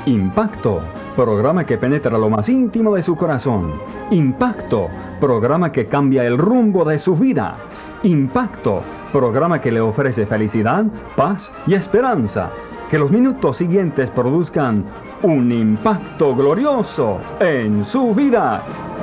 Impacto, programa que penetra lo más íntimo de su corazón. Impacto, programa que cambia el rumbo de su vida. Impacto, programa que le ofrece felicidad, paz y esperanza. Que los minutos siguientes produzcan un impacto glorioso en su vida.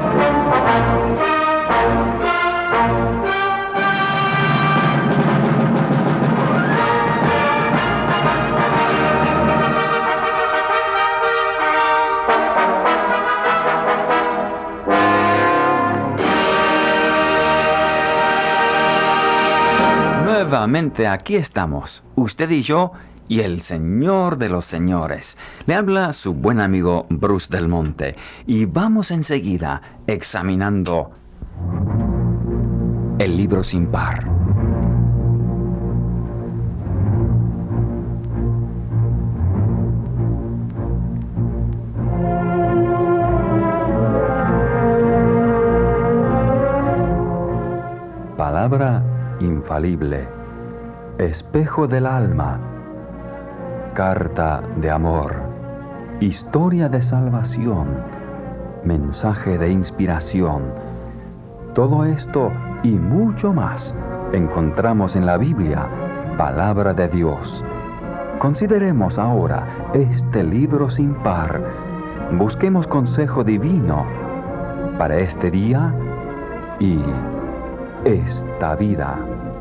Nuevamente aquí estamos, usted y yo, y el Señor de los Señores. Le habla su buen amigo Bruce Del Monte, y vamos enseguida examinando el libro sin par. Palabra infalible, espejo del alma, carta de amor, historia de salvación, mensaje de inspiración. Todo esto y mucho más encontramos en la Biblia, palabra de Dios. Consideremos ahora este libro sin par. Busquemos consejo divino para este día y esta vida.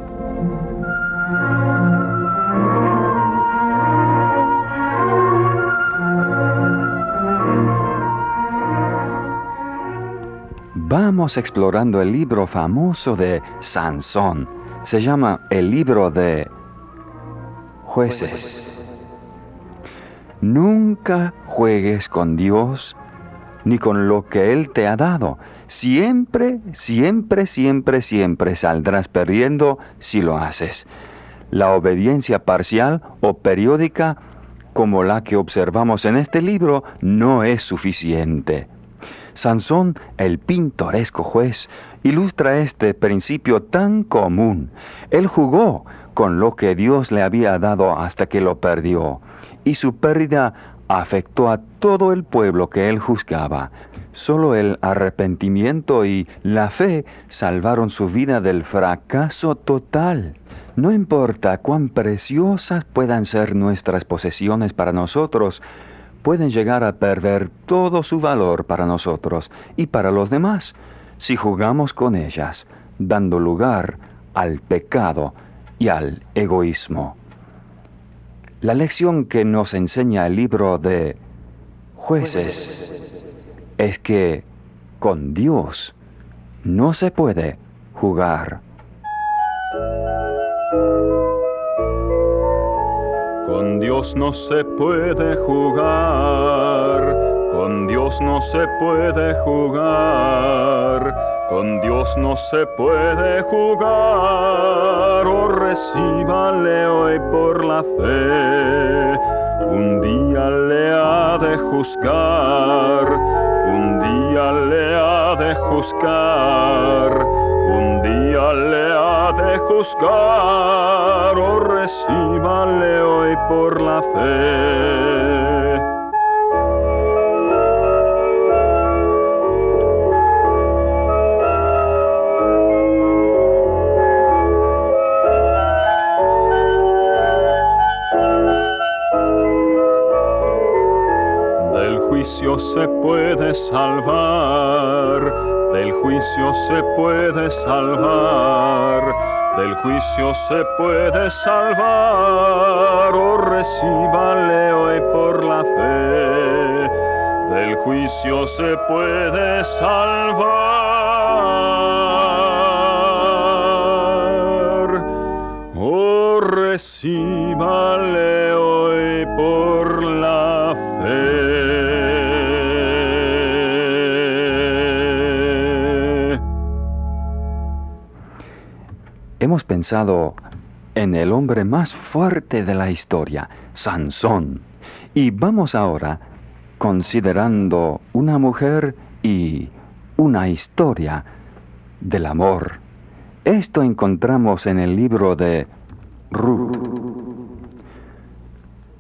Vamos explorando el libro famoso de Sansón. Se llama el libro de Jueces. Nunca juegues con Dios ni con lo que Él te ha dado. Siempre saldrás perdiendo si lo haces. La obediencia parcial o periódica, como la que observamos en este libro, no es suficiente. Sansón, el pintoresco juez, ilustra este principio tan común. Él jugó con lo que Dios le había dado hasta que lo perdió, y su pérdida afectó a todo el pueblo que él juzgaba. Solo el arrepentimiento y la fe salvaron su vida del fracaso total. No importa cuán preciosas puedan ser nuestras posesiones para nosotros, pueden llegar a perder todo su valor para nosotros y para los demás si jugamos con ellas, dando lugar al pecado y al egoísmo. La lección que nos enseña el libro de Jueces es que con Dios no se puede jugar. Con Dios no se puede jugar, con Dios no se puede jugar, con Dios no se puede jugar. Oh, recíbale hoy por la fe, un día le ha de juzgar, un día le ha de juzgar, un día le ha de juzgar. Oh, recíbale hoy por la fe. Del juicio se puede salvar, del juicio se puede salvar, del juicio se puede salvar. Oh, recíbale hoy por la fe, del juicio se puede salvar. Oh, recíbale hoy por la fe. Hemos pensado en el hombre más fuerte de la historia, Sansón. Y vamos ahora considerando una mujer y una historia del amor. Esto encontramos en el libro de Ruth.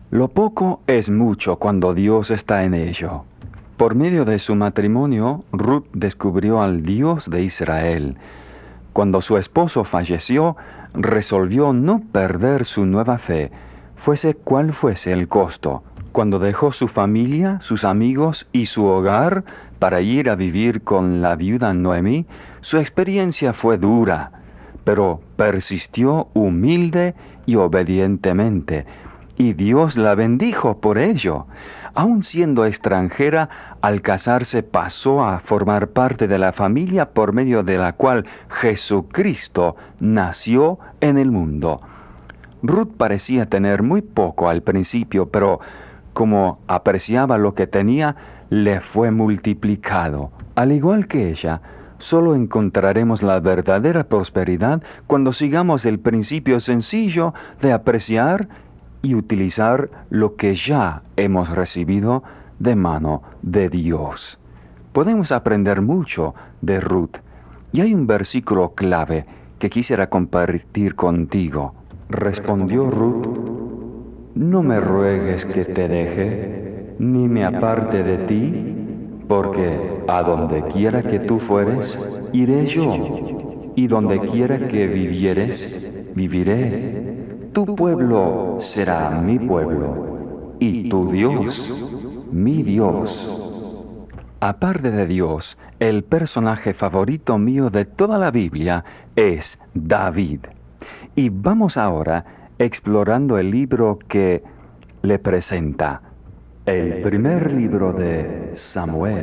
Lo poco es mucho cuando Dios está en ello. Por medio de su matrimonio, Ruth descubrió al Dios de Israel. Cuando su esposo falleció, resolvió no perder su nueva fe, fuese cual fuese el costo. Cuando dejó su familia, sus amigos y su hogar para ir a vivir con la viuda Noemí, su experiencia fue dura, pero persistió humilde y obedientemente, y Dios la bendijo por ello. Aun siendo extranjera, al casarse pasó a formar parte de la familia por medio de la cual Jesucristo nació en el mundo. Ruth parecía tener muy poco al principio, pero como apreciaba lo que tenía, le fue multiplicado. Al igual que ella, solo encontraremos la verdadera prosperidad cuando sigamos el principio sencillo de apreciar y utilizar lo que ya hemos recibido de mano de Dios. Podemos aprender mucho de Ruth, y hay un versículo clave que quisiera compartir contigo. Respondió Ruth: no me ruegues que te deje, ni me aparte de ti, porque a donde quiera que tú fueres, iré yo, y donde quiera que vivieres, viviré. Tu pueblo será mi pueblo, y tu Dios, mi Dios. Aparte de Dios, el personaje favorito mío de toda la Biblia es David. Y vamos ahora explorando el libro que le presenta, el primer libro de Samuel.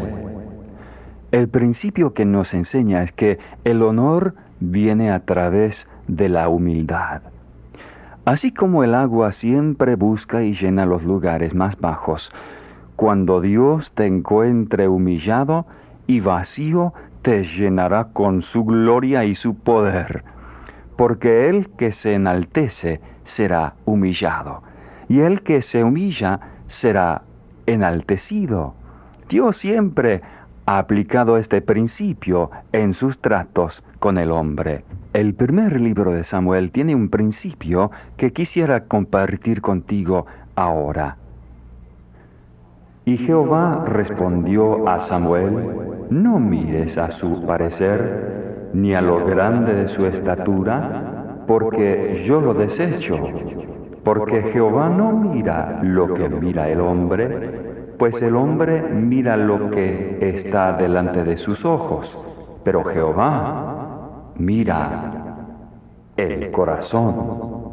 El principio que nos enseña es que el honor viene a través de la humildad. Así como el agua siempre busca y llena los lugares más bajos, cuando Dios te encuentre humillado y vacío, te llenará con su gloria y su poder. Porque el que se enaltece será humillado, y el que se humilla será enaltecido. Dios siempre ha aplicado este principio en sus tratos con el hombre. El primer libro de Samuel tiene un principio que quisiera compartir contigo ahora. Y Jehová respondió a Samuel: no mires a su parecer, ni a lo grande de su estatura, porque yo lo desecho. Porque Jehová no mira lo que mira el hombre, pues el hombre mira lo que está delante de sus ojos, pero Jehová mira el corazón.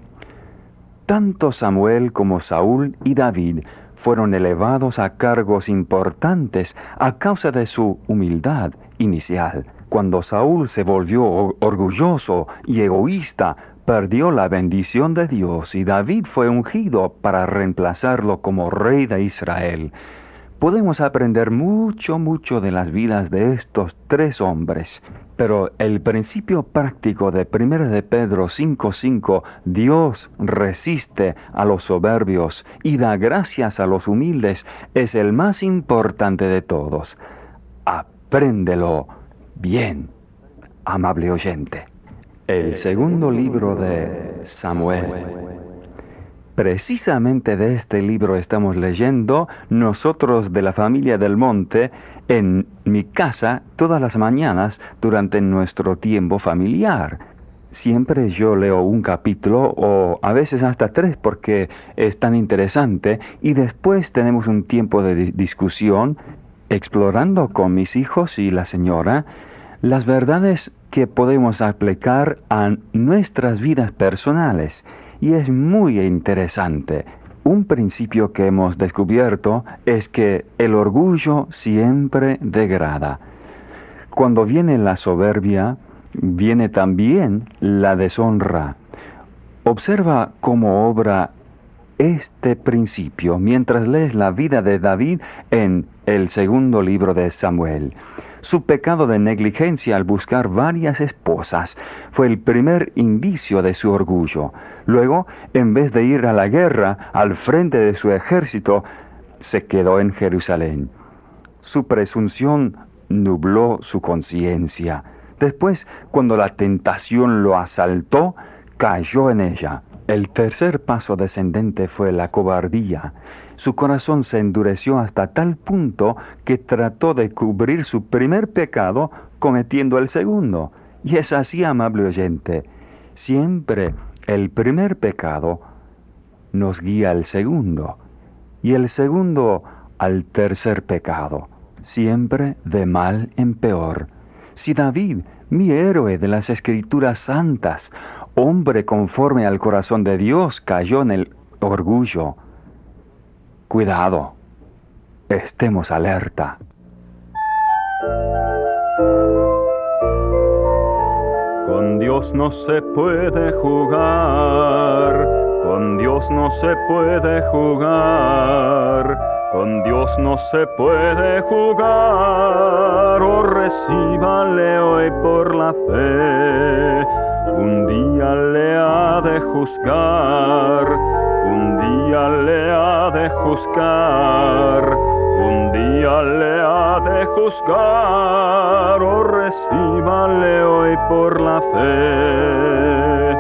Tanto Samuel como Saúl y David fueron elevados a cargos importantes a causa de su humildad inicial. Cuando Saúl se volvió orgulloso y egoísta, perdió la bendición de Dios y David fue ungido para reemplazarlo como rey de Israel. Podemos aprender mucho de las vidas de estos tres hombres, pero el principio práctico de 1 de Pedro 5:5, Dios resiste a los soberbios y da gracias a los humildes, es el más importante de todos. Apréndelo bien, amable oyente. El segundo libro de Samuel. Precisamente de este libro estamos leyendo nosotros de la familia del monte en mi casa todas las mañanas durante nuestro tiempo familiar. Siempre yo leo un capítulo o a veces hasta 3 porque es tan interesante y después tenemos un tiempo de discusión explorando con mis hijos y la señora las verdades que podemos aplicar a nuestras vidas personales. Y es muy interesante. Un principio que hemos descubierto es que el orgullo siempre degrada. Cuando viene la soberbia, viene también la deshonra. Observa cómo obra este principio mientras lees la vida de David en el segundo libro de Samuel. Su pecado de negligencia al buscar varias esposas fue el primer indicio de su orgullo. Luego, en vez de ir a la guerra al frente de su ejército, se quedó en Jerusalén. Su presunción nubló su conciencia. Después, cuando la tentación lo asaltó, cayó en ella. El tercer paso descendente fue la cobardía. Su corazón se endureció hasta tal punto que trató de cubrir su primer pecado cometiendo el segundo. Y es así, amable oyente. Siempre el primer pecado nos guía al segundo. Y el segundo al tercer pecado. Siempre de mal en peor. Si David, mi héroe de las Escrituras Santas, hombre conforme al corazón de Dios, cayó en el orgullo, cuidado, estemos alerta. Con Dios no se puede jugar, con Dios no se puede jugar, con Dios no se puede jugar. Oh, recíbale hoy por la fe, un día le ha de juzgar, un día le ha de juzgar, un día le ha de juzgar. Oh, recíbale hoy por la fe.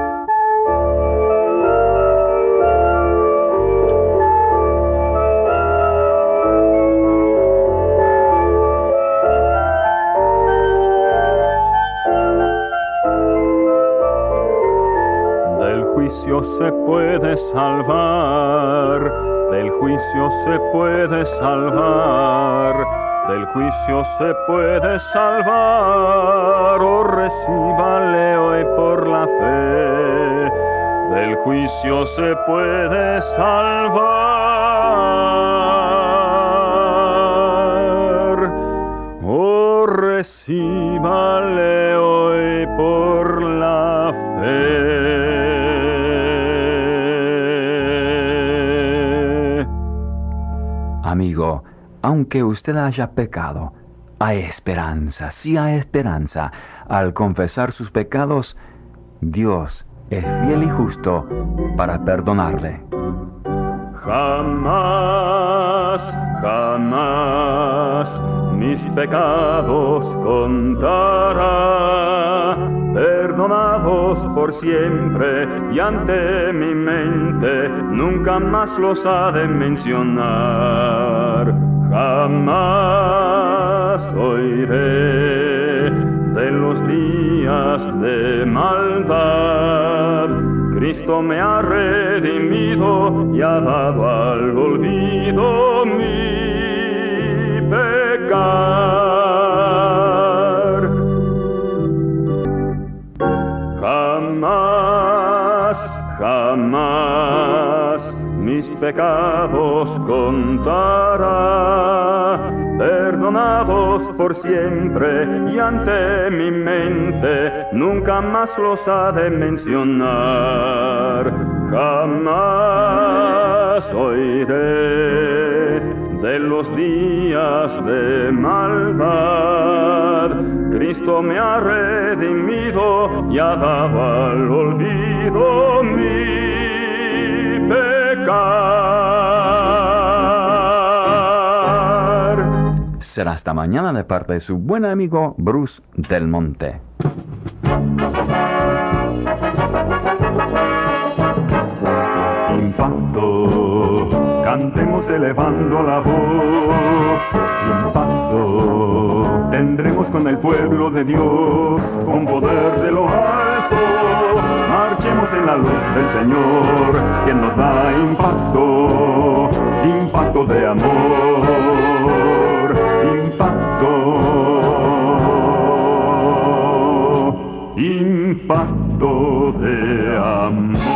Del juicio se puede salvar, del juicio se puede salvar, del juicio se puede salvar. Oh, recíbale hoy por la fe, del juicio se puede salvar. Oh, recíbale hoy por la fe. Amigo, aunque usted haya pecado, hay esperanza, sí hay esperanza. Al confesar sus pecados, Dios es fiel y justo para perdonarle. Jamás, jamás mis pecados contará, perdonados por siempre y ante mi mente nunca más los ha de mencionar. Jamás oiré de los días de maldad. Cristo me ha redimido y ha dado al olvido mi pecar. Jamás, jamás mis pecados contará, perdonados por siempre y ante mi mente nunca más los ha de mencionar. Jamás oiré de los días de maldad. Cristo me ha redimido y ha dado al olvido mi pecar. Será hasta mañana de parte de su buen amigo Bruce Del Monte. Impacto, cantemos elevando la voz. Impacto, tendremos con el pueblo de Dios, con poder de lo alto. Marchemos en la luz del Señor, quien nos da impacto, impacto de amor, impacto, impacto de amor.